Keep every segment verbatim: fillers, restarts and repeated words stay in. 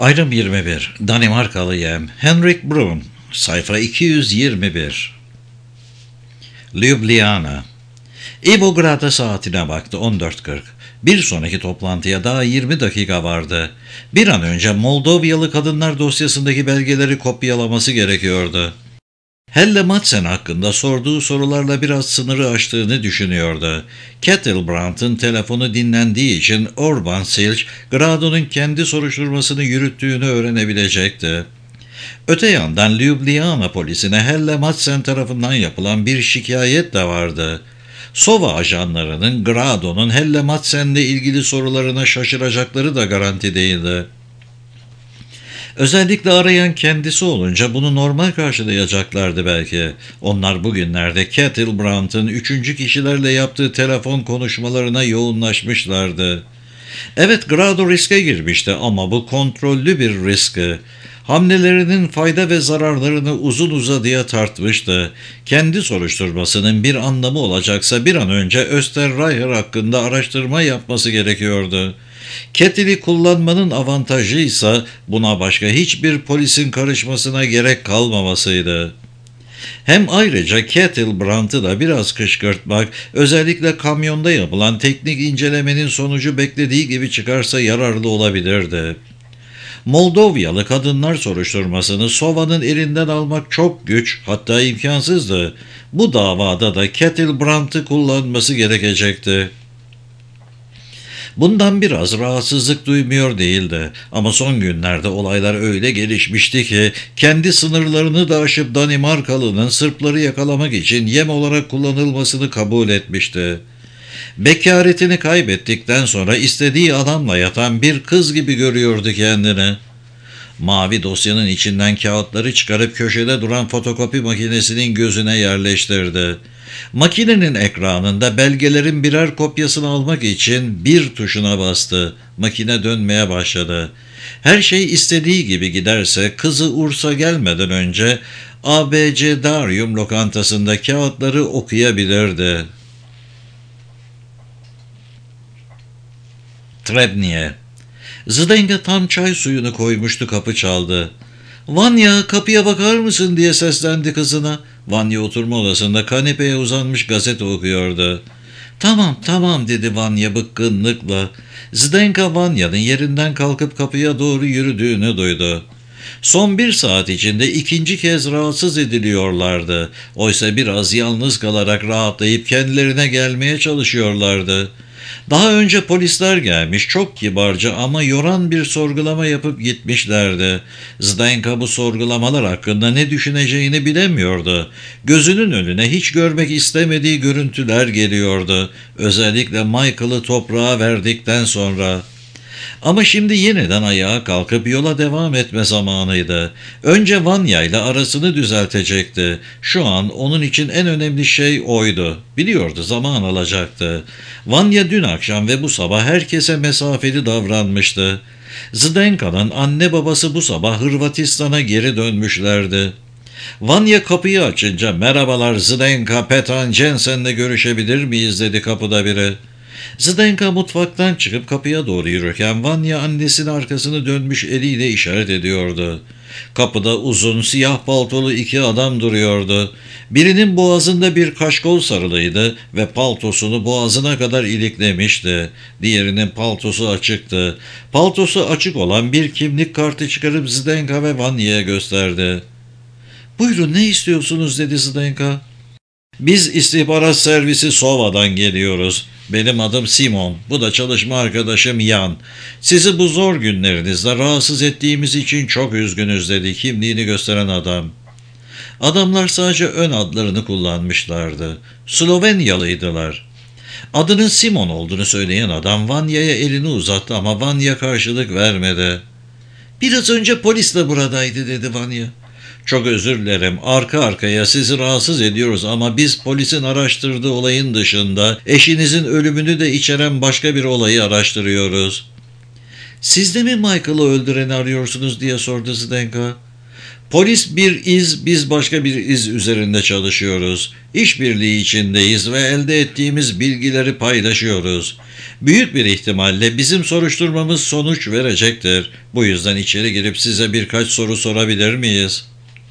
Ayrım yirmi bir. Danimarkalı Yem. Henrik Brun. Sayfa iki yüz yirmi bir. Ljubljana. Ivo Grata saatine baktı. on dört kırk. Bir sonraki toplantıya daha yirmi dakika vardı. Bir an önce Moldovyalı kadınlar dosyasındaki belgeleri kopyalaması gerekiyordu. Helle Madsen hakkında sorduğu sorularla biraz sınırı aştığını düşünüyordu. Kettlebrand'ın telefonu dinlendiği için Orban Silch, Grado'nun kendi soruşturmasını yürüttüğünü öğrenebilecekti. Öte yandan Ljubljana polisine Helle Madsen tarafından yapılan bir şikayet de vardı. Sova ajanlarının Grado'nun Helle Madsen'le ilgili sorularına şaşıracakları da garanti değildi. Özellikle arayan kendisi olunca bunu normal karşılayacaklardı belki. Onlar bugünlerde Kettlebrand'ın üçüncü kişilerle yaptığı telefon konuşmalarına yoğunlaşmışlardı. Evet, Grado riske girmişti ama bu kontrollü bir riski. Hamlelerinin fayda ve zararlarını uzun uzadıya tartmıştı. Kendi soruşturmasının bir anlamı olacaksa bir an önce Österreicher hakkında araştırma yapması gerekiyordu. Kettle'i kullanmanın avantajı ise buna başka hiçbir polisin karışmasına gerek kalmamasıydı. Hem ayrıca Kettlebrand'ı da biraz kışkırtmak, özellikle kamyonda yapılan teknik incelemenin sonucu beklediği gibi çıkarsa yararlı olabilirdi. Moldovyalı kadınlar soruşturmasını Sova'nın elinden almak çok güç, hatta imkansızdı. Bu davada da Kettlebrand'ı kullanması gerekecekti. Bundan biraz rahatsızlık duymuyor değildi ama son günlerde olaylar öyle gelişmişti ki kendi sınırlarını da aşıp Danimarkalı'nın Sırpları yakalamak için yem olarak kullanılmasını kabul etmişti. Bekaretini kaybettikten sonra istediği adamla yatan bir kız gibi görüyordu kendini. Mavi dosyanın içinden kağıtları çıkarıp köşede duran fotokopi makinesinin gözüne yerleştirdi. Makinenin ekranında belgelerin birer kopyasını almak için bir tuşuna bastı. Makine dönmeye başladı. Her şey istediği gibi giderse kızı Ursa gelmeden önce A B C Darium lokantasında kağıtları okuyabilirdi. Trebniye. Zdenka tam çay suyunu koymuştu, kapı çaldı. "Vanya, kapıya bakar mısın?" diye seslendi kızına. Vanya oturma odasında kanepeye uzanmış gazete okuyordu. "Tamam, tamam," dedi Vanya bıkkınlıkla. Zdenka Vanya'nın yerinden kalkıp kapıya doğru yürüdüğünü duydu. Son bir saat içinde ikinci kez rahatsız ediliyorlardı. Oysa biraz yalnız kalarak rahatlayıp kendilerine gelmeye çalışıyorlardı. Daha önce polisler gelmiş, çok kibarca ama yoran bir sorgulama yapıp gitmişlerdi. Zdenka bu sorgulamalar hakkında ne düşüneceğini bilemiyordu. Gözünün önüne hiç görmek istemediği görüntüler geliyordu. Özellikle Michael'ı toprağa verdikten sonra. Ama şimdi yeniden ayağa kalkıp yola devam etme zamanıydı. Önce Vanya ile arasını düzeltecekti. Şu an onun için en önemli şey oydu. Biliyordu zaman alacaktı. Vanya dün akşam ve bu sabah herkese mesafeli davranmıştı. Zdenka'nın anne babası bu sabah Hırvatistan'a geri dönmüşlerdi. Vanya kapıyı açınca "Merhabalar Zdenka, Petan Jensen'le görüşebilir miyiz?" dedi kapıda biri. Zdenka mutfaktan çıkıp kapıya doğru yürürken Vanya annesinin arkasını dönmüş eliyle işaret ediyordu. Kapıda uzun siyah paltolu iki adam duruyordu. Birinin boğazında bir kaşkol sarılıydı ve paltosunu boğazına kadar iliklemişti. Diğerinin paltosu açıktı. Paltosu açık olan bir kimlik kartı çıkarıp Zdenka ve Vanya'ya gösterdi. "Buyurun, ne istiyorsunuz?" dedi Zdenka. "Biz istihbarat servisi Sova'dan geliyoruz. Benim adım Simon, bu da çalışma arkadaşım Jan. Sizi bu zor günlerinizde rahatsız ettiğimiz için çok üzgünüz," dedi kimliğini gösteren adam. Adamlar sadece ön adlarını kullanmışlardı. Slovenyalıydılar. Adının Simon olduğunu söyleyen adam Vanya'ya elini uzattı ama Vanya karşılık vermedi. "Biraz önce polis de buradaydı," dedi Vanya. "Çok özür dilerim, arka arkaya sizi rahatsız ediyoruz ama biz polisin araştırdığı olayın dışında eşinizin ölümünü de içeren başka bir olayı araştırıyoruz." "Siz de mi Michael'ı öldüreni arıyorsunuz?" diye sordu Zdenka. Polis bir iz, biz başka bir iz üzerinde çalışıyoruz. İşbirliği içindeyiz ve elde ettiğimiz bilgileri paylaşıyoruz. Büyük bir ihtimalle bizim soruşturmamız sonuç verecektir. Bu yüzden içeri girip size birkaç soru sorabilir miyiz?"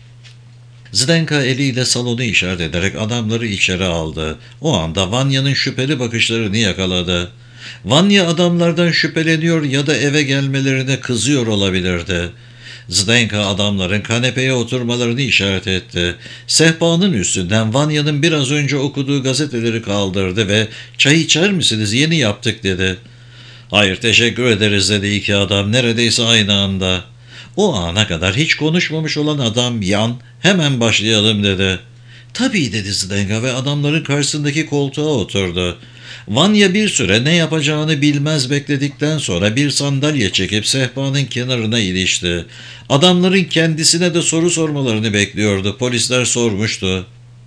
Zdenka eliyle salonu işaret ederek adamları içeri aldı. O anda Vanya'nın şüpheli bakışlarını yakaladı. Vanya adamlardan şüpheleniyor ya da eve gelmelerine kızıyor olabilirdi. Zdenka adamların kanepeye oturmalarını işaret etti. Sehpanın üstünden Vanya'nın biraz önce okuduğu gazeteleri kaldırdı ve "Çay içer misiniz? Yeni yaptık." dedi. "Hayır, teşekkür ederiz." dedi iki adam neredeyse aynı anda. O ana kadar hiç konuşmamış olan adam yan, "Hemen başlayalım." dedi. "Tabii." dedi Zdenka ve adamların karşısındaki koltuğa oturdu. Vanya bir süre ne yapacağını bilmez bekledikten sonra bir sandalye çekip sehpanın kenarına ilişti. Adamların kendisine de soru sormalarını bekliyordu. Polisler sormuştu.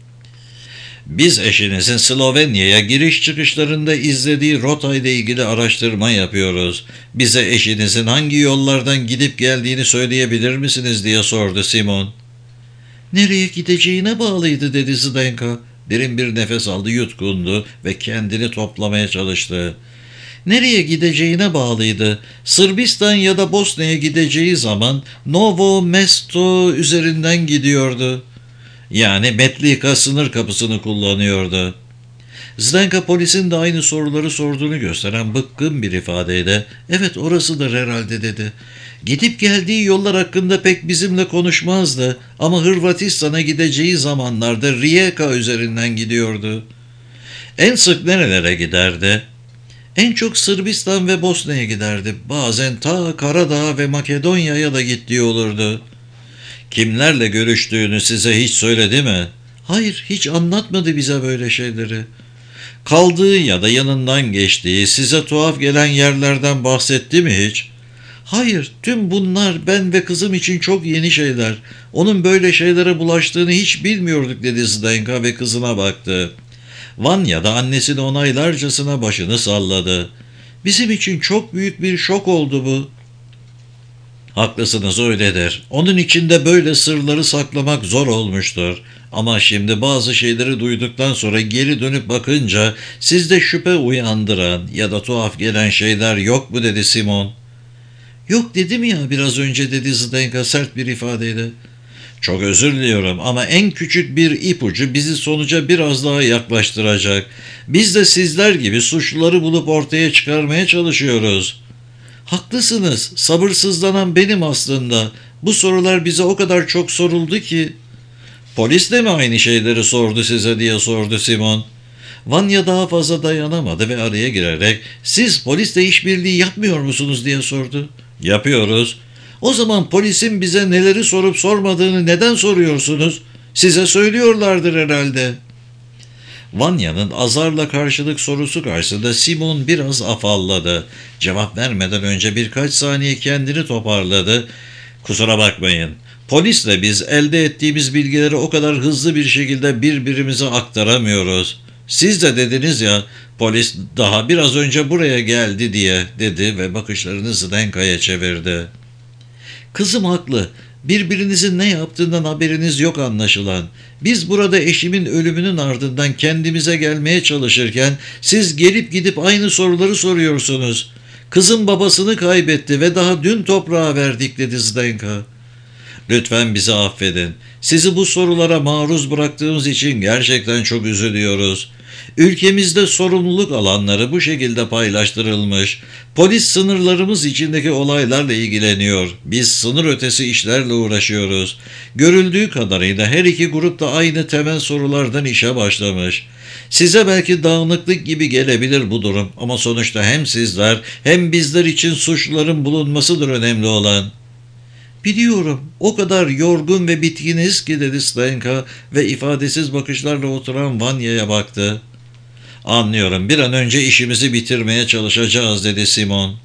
"Biz eşinizin Slovenya'ya giriş çıkışlarında izlediği rota ile ilgili araştırma yapıyoruz. Bize eşinizin hangi yollardan gidip geldiğini söyleyebilir misiniz?" diye sordu Simon. "Nereye gideceğine bağlıydı." dedi Zdenka. Derin bir nefes aldı, yutkundu ve kendini toplamaya çalıştı. Nereye gideceğine bağlıydı. Sırbistan ya da Bosna'ya gideceği zaman Novo Mesto üzerinden gidiyordu. Yani Metlika sınır kapısını kullanıyordu. Zdenka polisin de aynı soruları sorduğunu gösteren bıkkın bir ifadeyle "Evet, orasıdır herhalde." dedi. Gidip geldiği yollar hakkında pek bizimle konuşmazdı ama Hırvatistan'a gideceği zamanlarda Rijeka üzerinden gidiyordu. En sık nerelere giderdi? En çok Sırbistan ve Bosna'ya giderdi. Bazen ta Karadağ ve Makedonya'ya da gittiği olurdu. Kimlerle görüştüğünü size hiç söyledi mi? Hayır, hiç anlatmadı bize böyle şeyleri. Kaldığı ya da yanından geçtiği, size tuhaf gelen yerlerden bahsetti mi hiç? Hayır, tüm bunlar ben ve kızım için çok yeni şeyler. Onun böyle şeylere bulaştığını hiç bilmiyorduk dedi Zdenka ve kızına baktı. Vanya da annesini onaylarcasına başını salladı. Bizim için çok büyük bir şok oldu bu. Haklısınız, öyledir. Onun içinde böyle sırları saklamak zor olmuştur. Ama şimdi bazı şeyleri duyduktan sonra geri dönüp bakınca sizde şüphe uyandıran ya da tuhaf gelen şeyler yok mu dedi Simon. Yok dedim ya biraz önce dedi Zdenka sert bir ifadeyle. Çok özür diliyorum ama en küçük bir ipucu bizi sonuca biraz daha yaklaştıracak. Biz de sizler gibi suçluları bulup ortaya çıkarmaya çalışıyoruz. Haklısınız, sabırsızlanan benim aslında. Bu sorular bize o kadar çok soruldu ki. Polis de mi aynı şeyleri sordu size diye sordu Simon. Vanya daha fazla dayanamadı ve araya girerek siz polisle işbirliği yapmıyor musunuz diye sordu. Yapıyoruz. O zaman polisin bize neleri sorup sormadığını neden soruyorsunuz? Size söylüyorlardır herhalde. Vanya'nın azarla karşılık sorusu karşısında Simon biraz afalladı. Cevap vermeden önce birkaç saniye kendini toparladı. Kusura bakmayın. Polisle biz elde ettiğimiz bilgileri o kadar hızlı bir şekilde birbirimize aktaramıyoruz. Siz de dediniz ya, polis daha biraz önce buraya geldi diye dedi ve bakışlarını Zdenka'ya çevirdi. Kızım haklı. Birbirinizin ne yaptığından haberiniz yok anlaşılan. Biz burada eşimin ölümünün ardından kendimize gelmeye çalışırken siz gelip gidip aynı soruları soruyorsunuz. Kızım babasını kaybetti ve daha dün toprağa verdik dedi Zdenka. Lütfen bizi affedin. Sizi bu sorulara maruz bıraktığımız için gerçekten çok üzülüyoruz. Ülkemizde sorumluluk alanları bu şekilde paylaştırılmış. Polis sınırlarımız içindeki olaylarla ilgileniyor. Biz sınır ötesi işlerle uğraşıyoruz. Görüldüğü kadarıyla her iki grup da aynı temel sorulardan işe başlamış. Size belki dağınıklık gibi gelebilir bu durum ama sonuçta hem sizler hem bizler için suçluların bulunmasıdır önemli olan. Biliyorum, o kadar yorgun ve bitkiniz ki dedi Zdenka ve ifadesiz bakışlarla oturan Vanya'ya baktı. Anlıyorum, bir an önce işimizi bitirmeye çalışacağız dedi Simon.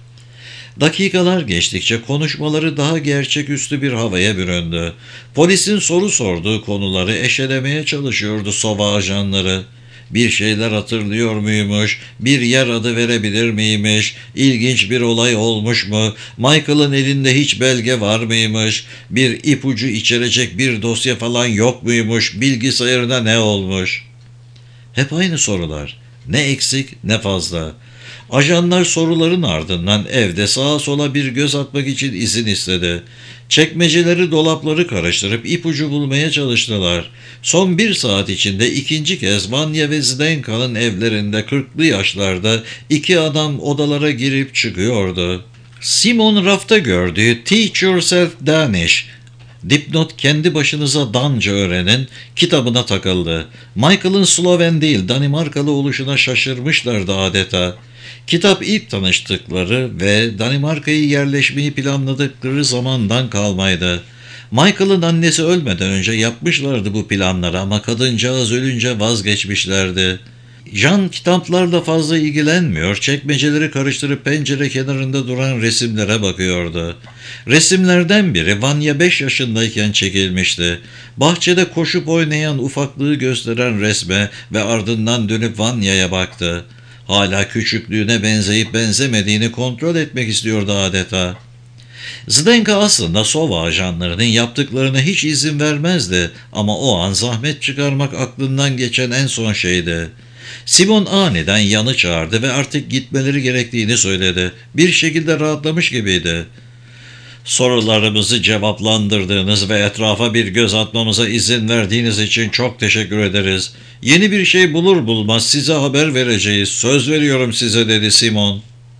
Dakikalar geçtikçe konuşmaları daha gerçeküstü bir havaya büründü. Polisin soru sorduğu konuları eşelemeye çalışıyordu Sova ajanları. Bir şeyler hatırlıyor muymuş? Bir yer adı verebilir miymiş? İlginç bir olay olmuş mu? Michael'ın elinde hiç belge var mıymış? Bir ipucu içerecek bir dosya falan yok muymuş? Bilgisayarına ne olmuş? Hep aynı sorular. Ne eksik ne fazla. Ajanlar soruların ardından evde sağa sola bir göz atmak için izin istedi. Çekmeceleri, dolapları karıştırıp ipucu bulmaya çalıştılar. Son bir saat içinde ikinci kez Vanya ve Zdenka'nın evlerinde kırklı yaşlarda iki adam odalara girip çıkıyordu. Simon rafta gördüğü "Teach Yourself Danish", "Dipnot kendi başınıza Danca öğrenin" kitabına takıldı. Michael'ın Sloven değil Danimarkalı oluşuna şaşırmışlardı adeta. Kitap ilk tanıştıkları ve Danimarka'yı yerleşmeyi planladıkları zamandan kalmaydı. Michael'ın annesi ölmeden önce yapmışlardı bu planları ama kadıncağız ölünce vazgeçmişlerdi. Jean kitaplarla fazla ilgilenmiyor, çekmeceleri karıştırıp pencere kenarında duran resimlere bakıyordu. Resimlerden biri Vanya beş yaşındayken çekilmişti. Bahçede koşup oynayan ufaklığı gösteren resme ve ardından dönüp Vanya'ya baktı. Hala küçüklüğüne benzeyip benzemediğini kontrol etmek istiyordu adeta. Zdenka aslında Sova ajanlarının yaptıklarına hiç izin vermezdi ama o an zahmet çıkarmak aklından geçen en son şeydi. Simon aniden yanı çağırdı ve artık gitmeleri gerektiğini söyledi. Bir şekilde rahatlamış gibiydi. Sorularımızı cevaplandırdığınız ve etrafa bir göz atmamıza izin verdiğiniz için çok teşekkür ederiz. Yeni bir şey bulur bulmaz size haber vereceğiz. Söz veriyorum size, dedi Simon.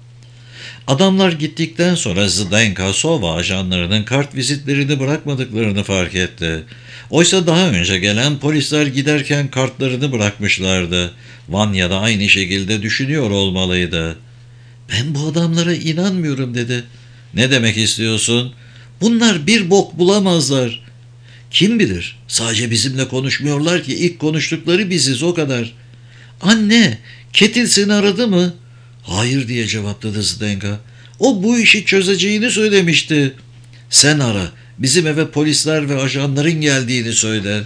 Adamlar gittikten sonra Zdenka Sova ajanlarının kart vizitlerini bırakmadıklarını fark etti. Oysa daha önce gelen polisler giderken kartlarını bırakmışlardı. Vanya da aynı şekilde düşünüyor olmalıydı. "Ben bu adamlara inanmıyorum," dedi. "Ne demek istiyorsun?" "Bunlar bir bok bulamazlar." "Kim bilir? Sadece bizimle konuşmuyorlar ki, ilk konuştukları biziz, o kadar." "Anne, Ketil seni aradı mı?" "Hayır," diye cevapladı Zdenka. "O bu işi çözeceğini söylemişti." "Sen ara. Bizim eve polisler ve ajanların geldiğini söyle."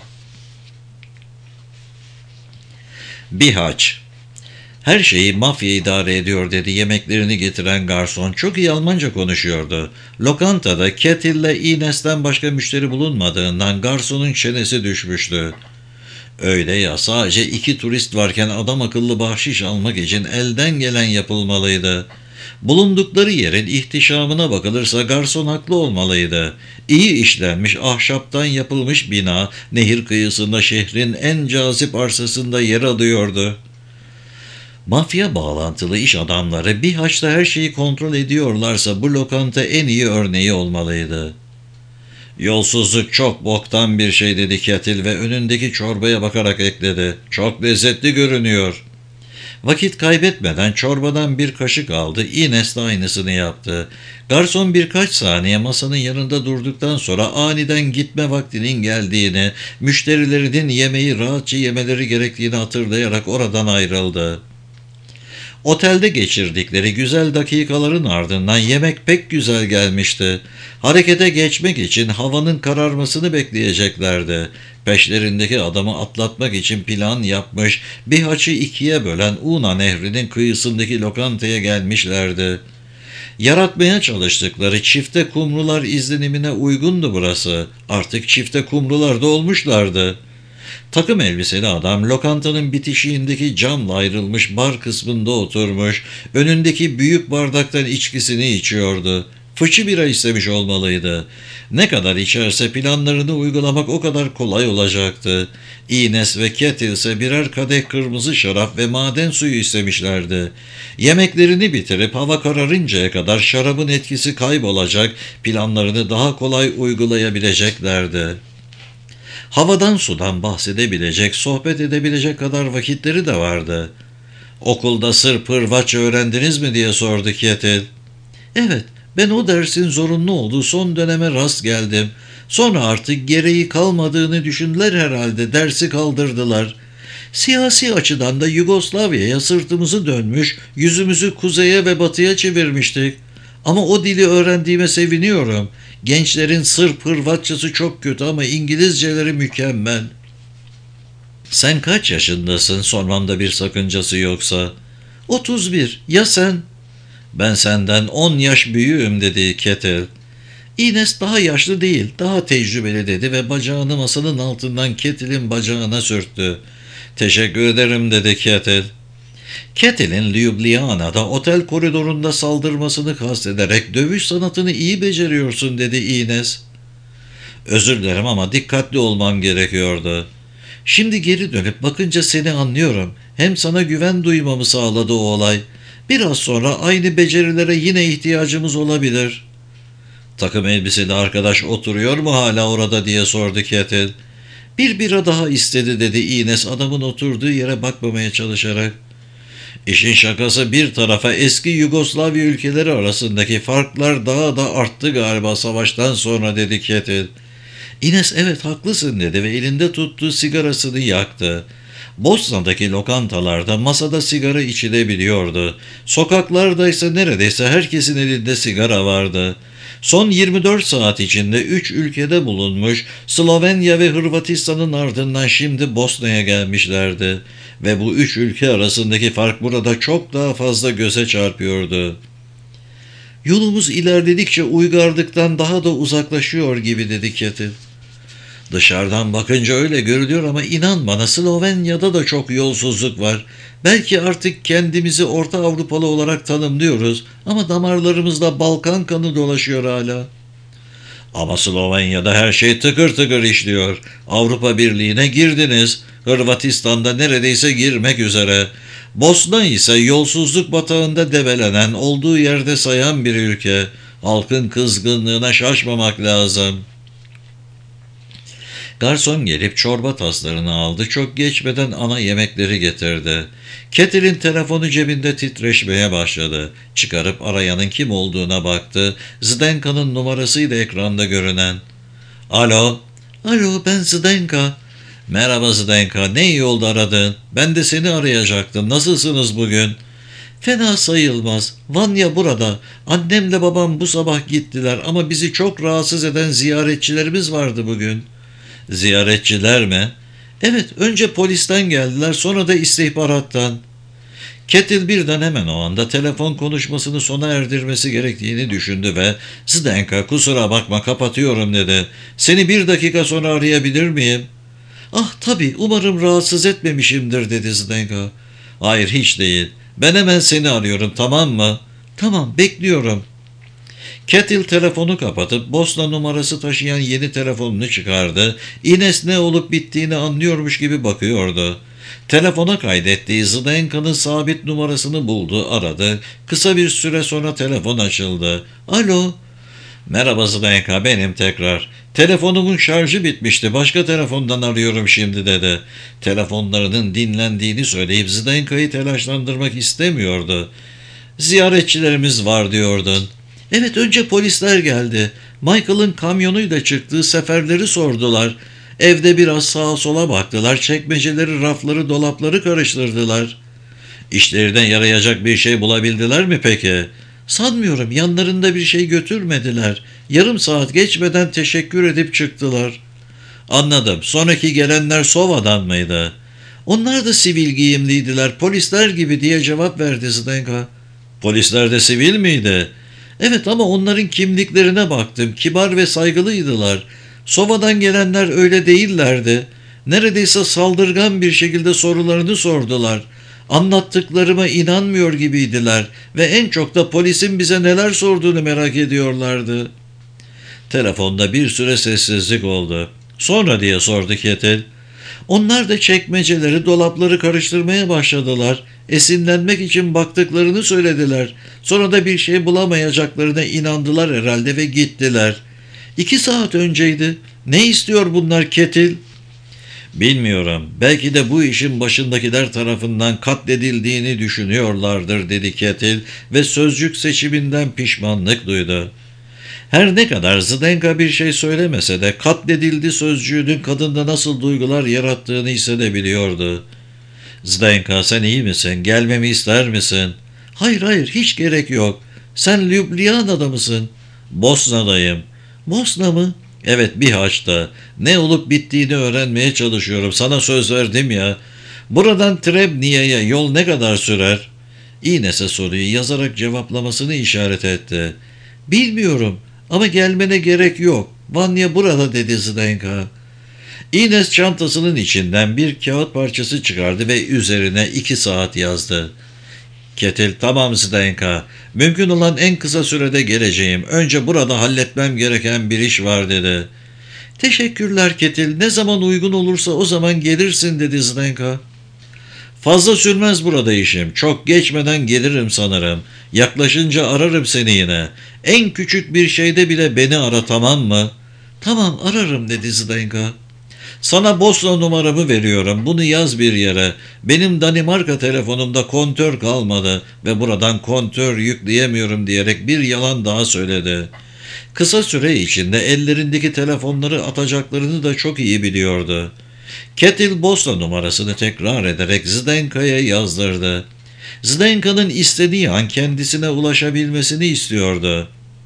Bihaç. "Her şeyi mafya idare ediyor," dedi yemeklerini getiren garson. Çok iyi Almanca konuşuyordu. Lokantada Ketil'le Ines'ten başka müşteri bulunmadığından garsonun çenesi düşmüştü. "Öyle ya, sadece iki turist varken adam akıllı bahşiş almak için elden gelen yapılmalıydı." Bulundukları yerin ihtişamına bakılırsa garson haklı olmalıydı. İyi işlenmiş ahşaptan yapılmış bina, nehir kıyısında şehrin en cazip arsasında yer alıyordu. Mafya bağlantılı iş adamları Bihaç'ta her şeyi kontrol ediyorlarsa bu lokanta en iyi örneği olmalıydı. "Yolsuzluk çok boktan bir şey," dedi Ketil ve önündeki çorbaya bakarak ekledi. "Çok lezzetli görünüyor." Vakit kaybetmeden çorbadan bir kaşık aldı. Ines de aynısını yaptı. Garson birkaç saniye masanın yanında durduktan sonra aniden gitme vaktinin geldiğini, müşterilerinin yemeği rahatça yemeleri gerektiğini hatırlayarak oradan ayrıldı. Otelde geçirdikleri güzel dakikaların ardından yemek pek güzel gelmişti. Harekete geçmek için havanın kararmasını bekleyeceklerdi. Peşlerindeki adamı atlatmak için plan yapmış, Bihaç'ı ikiye bölen Una Nehri'nin kıyısındaki lokantaya gelmişlerdi. Yaratmaya çalıştıkları çifte kumrular izlenimine uygundu burası. Artık çifte kumrular da olmuşlardı. Takım elbiseli adam lokantanın bitişiğindeki camla ayrılmış bar kısmında oturmuş, önündeki büyük bardaktan içkisini içiyordu. Fıçı bira istemiş olmalıydı. Ne kadar içerse planlarını uygulamak o kadar kolay olacaktı. Ines ve Ketil ise birer kadeh kırmızı şarap ve maden suyu istemişlerdi. Yemeklerini bitirip hava kararıncaya kadar şarabın etkisi kaybolacak, planlarını daha kolay uygulayabileceklerdi. Havadan sudan bahsedebilecek, sohbet edebilecek kadar vakitleri de vardı. "Okulda Sırp Hırvatça öğrendiniz mi?" diye sordu Ketil. "Evet, ben o dersin zorunlu olduğu son döneme rast geldim. Sonra artık gereği kalmadığını düşündüler herhalde, dersi kaldırdılar. Siyasi açıdan da Yugoslavya'ya sırtımızı dönmüş, yüzümüzü kuzeye ve batıya çevirmiştik. Ama o dili öğrendiğime seviniyorum. Gençlerin Sırp Hırvatçası çok kötü ama İngilizceleri mükemmel." Sen kaç yaşındasın, sormamda bir sakıncası yoksa? Otuz bir. Ya sen? Ben senden on yaş büyüğüm dedi Kettle. Ines daha yaşlı değil, daha tecrübeli dedi ve bacağını masanın altından Kettle'in bacağına sürttü. Teşekkür ederim dedi Kettle. Kettle'in Ljubljana'da otel koridorunda saldırmasını kastederek dövüş sanatını iyi beceriyorsun dedi Ines. Özür dilerim ama dikkatli olmam gerekiyordu. Şimdi geri dönüp bakınca seni anlıyorum. Hem sana güven duymamı sağladı o olay. Biraz sonra aynı becerilere yine ihtiyacımız olabilir. Takım elbiseli arkadaş oturuyor mu hala orada diye sordu Kettle. Bir bira daha istedi dedi Ines adamın oturduğu yere bakmamaya çalışarak. İşin şakası bir tarafa eski Yugoslavya ülkeleri arasındaki farklar daha da arttı galiba savaştan sonra dedi Kettle. Ines evet haklısın dedi ve elinde tuttuğu sigarasını yaktı. Bosna'daki lokantalarda masada sigara içilebiliyordu. Sokaklarda ise neredeyse herkesin elinde sigara vardı. Son yirmi dört saat içinde üç ülkede bulunmuş, Slovenya ve Hırvatistan'ın ardından şimdi Bosna'ya gelmişlerdi. Ve bu üç ülke arasındaki fark burada çok daha fazla göze çarpıyordu. Yolumuz ilerledikçe uygarlıktan daha da uzaklaşıyor gibi dedi Kettle. Dışarıdan bakınca öyle görülüyor ama inan bana Slovenya'da da çok yolsuzluk var. Belki artık kendimizi Orta Avrupalı olarak tanımlıyoruz ama damarlarımızda Balkan kanı dolaşıyor hala. Ama Slovenya'da her şey tıkır tıkır işliyor. Avrupa Birliği'ne girdiniz. Hırvatistan'da neredeyse girmek üzere. Bosna ise yolsuzluk batağında debelenen, olduğu yerde sayan bir ülke. Halkın kızgınlığına şaşmamak lazım. Garson gelip çorba taslarını aldı. Çok geçmeden ana yemekleri getirdi. Kettle'in telefonu cebinde titreşmeye başladı. Çıkarıp arayanın kim olduğuna baktı. Zdenka'nın numarasıyla ekranda görünen. Alo. Alo ben Zdenka. Merhaba Zdenka. Ne iyi oldu aradın. Ben de seni arayacaktım. Nasılsınız bugün? Fena sayılmaz. Vanya burada. Annemle babam bu sabah gittiler ama bizi çok rahatsız eden ziyaretçilerimiz vardı bugün. Ziyaretçiler mi? Evet, önce polisten geldiler, sonra da istihbarattan. Kettle birden hemen o anda telefon konuşmasını sona erdirmesi gerektiğini düşündü ve Zdenka kusura bakma kapatıyorum dedi. Seni bir dakika sonra arayabilir miyim? Ah tabii umarım rahatsız etmemişimdir dedi Zdenka. Hayır hiç değil. Ben hemen seni arıyorum tamam mı? Tamam bekliyorum. Kettle telefonu kapatıp Bosna numarası taşıyan yeni telefonunu çıkardı. Ines ne olup bittiğini anlıyormuş gibi bakıyordu. Telefona kaydettiği Zdenka'nın sabit numarasını buldu, aradı. Kısa bir süre sonra telefon açıldı. Alo. Merhaba Zdenka, benim tekrar. Telefonumun şarjı bitmişti. Başka telefondan arıyorum şimdi dedi. Telefonlarının dinlendiğini söyleyip Zdenka'yı telaşlandırmak istemiyordu. Ziyaretçilerimiz var diyordun. Evet önce polisler geldi. Michael'ın kamyonuyla çıktığı seferleri sordular. Evde biraz sağa sola baktılar. Çekmeceleri, rafları, dolapları karıştırdılar. İşlerine yarayacak bir şey bulabildiler mi peki? Sanmıyorum yanlarında bir şey götürmediler. Yarım saat geçmeden teşekkür edip çıktılar. Anladım. Sonraki gelenler Sova'dan mıydı? Onlar da sivil giyimliydiler. Polisler gibi diye cevap verdi Zdenka. Polisler de sivil miydi? Evet ama onların kimliklerine baktım. Kibar ve saygılıydılar. Sova'dan gelenler öyle değillerdi. Neredeyse saldırgan bir şekilde sorularını sordular. Anlattıklarıma inanmıyor gibiydiler ve en çok da polisin bize neler sorduğunu merak ediyorlardı. Telefonda bir süre sessizlik oldu. Sonra diye sordu Kettle. Onlar da çekmeceleri, dolapları karıştırmaya başladılar. Esinlenmek için baktıklarını söylediler. Sonra da bir şey bulamayacaklarına inandılar herhalde ve gittiler. İki saat önceydi. Ne istiyor bunlar Kettle? Bilmiyorum. Belki de bu işin başındakiler tarafından katledildiğini düşünüyorlardır dedi Kettle ve sözcük seçiminden pişmanlık duydu. Her ne kadar Zdenka bir şey söylemese de katledildi sözcüğünün kadında nasıl duygular yarattığını hissedebiliyordu. Zdenka sen iyi misin? Gelmemi ister misin? Hayır hayır hiç gerek yok. Sen Ljubljana'da mısın? Bosna'dayım. Bosna mı? Evet, bir haçta. Ne olup bittiğini öğrenmeye çalışıyorum. Sana söz verdim ya. Buradan Trebniye'ye yol ne kadar sürer? İğnese soruyu yazarak cevaplamasını işaret etti. Bilmiyorum ama gelmene gerek yok. Vanya burada dedi Zdenka. İnes çantasının içinden bir kağıt parçası çıkardı ve üzerine iki saat yazdı. Ketil, tamam Zdenka. Mümkün olan en kısa sürede geleceğim. Önce burada halletmem gereken bir iş var dedi. Teşekkürler Ketil. Ne zaman uygun olursa o zaman gelirsin dedi Zdenka. Fazla sürmez burada işim. Çok geçmeden gelirim sanırım. Yaklaşınca ararım seni yine. En küçük bir şeyde bile beni ara, tamam mı? Tamam, ararım dedi Zdenka. Sana Bosna numaramı veriyorum. Bunu yaz bir yere. Benim Danimarka telefonumda kontör kalmadı ve buradan kontör yükleyemiyorum diyerek bir yalan daha söyledi. Kısa süre içinde ellerindeki telefonları atacaklarını da çok iyi biliyordu. Ketil Bosna numarasını tekrar ederek Zdenka'ya yazdırdı. Zdenka'nın istediği an kendisine ulaşabilmesini istiyordu.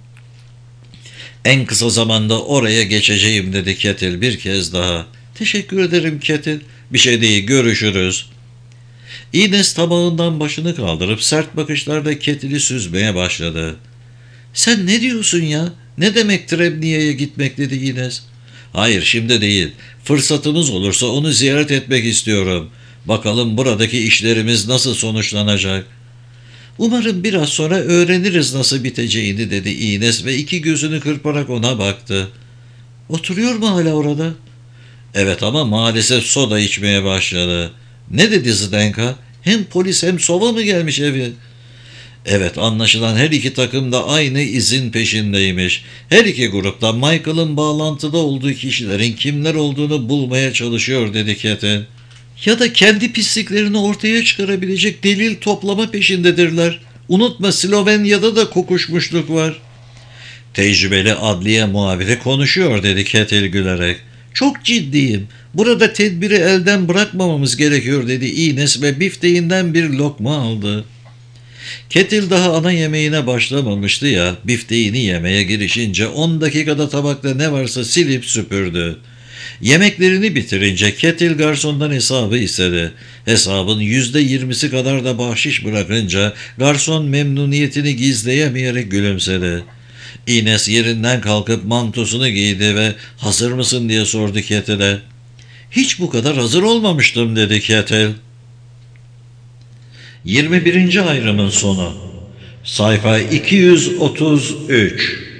En kısa zamanda oraya geçeceğim dedi Ketil bir kez daha. Teşekkür ederim Ketil. Bir şey değil, görüşürüz. İnes tabağından başını kaldırıp sert bakışlarla Ketil'i süzmeye başladı. Sen ne diyorsun ya? Ne demek Trebniye'ye gitmek dedi İnes. Hayır, şimdi değil. Fırsatımız olursa onu ziyaret etmek istiyorum. Bakalım buradaki işlerimiz nasıl sonuçlanacak. Umarım biraz sonra öğreniriz nasıl biteceğini dedi İnes ve iki gözünü kırparak ona baktı. Oturuyor mu hala orada? Evet ama maalesef soda içmeye başladı. Ne dedi Zdenka? Hem polis hem sova mı gelmiş eve? Evet, anlaşılan her iki takım da aynı izin peşindeymiş. Her iki grupta Michael'ın bağlantıda olduğu kişilerin kimler olduğunu bulmaya çalışıyor dedi Keten. Ya da kendi pisliklerini ortaya çıkarabilecek delil toplama peşindedirler. Unutma, Slovenya'da da kokuşmuşluk var. Tecrübeli adliye muhabiri konuşuyor dedi Ketil gülerek. Çok ciddiyim. Burada tedbiri elden bırakmamamız gerekiyor dedi İnes ve bifteğinden bir lokma aldı. Ketil daha ana yemeğine başlamamıştı ya, bifteğini yemeye girişince on dakikada tabakta ne varsa silip süpürdü. Yemeklerini bitirince Ketil garsondan hesabı istedi. Hesabın yüzde yirmisi kadar da bahşiş bırakınca garson memnuniyetini gizleyemeyerek gülümsedi. İnes yerinden kalkıp mantosunu giydi ve hazır mısın diye sordu Ketil'e. Hiç bu kadar hazır olmamıştım dedi Ketil. yirmi birinci ayrımın sonu. Sayfa iki yüz otuz üç.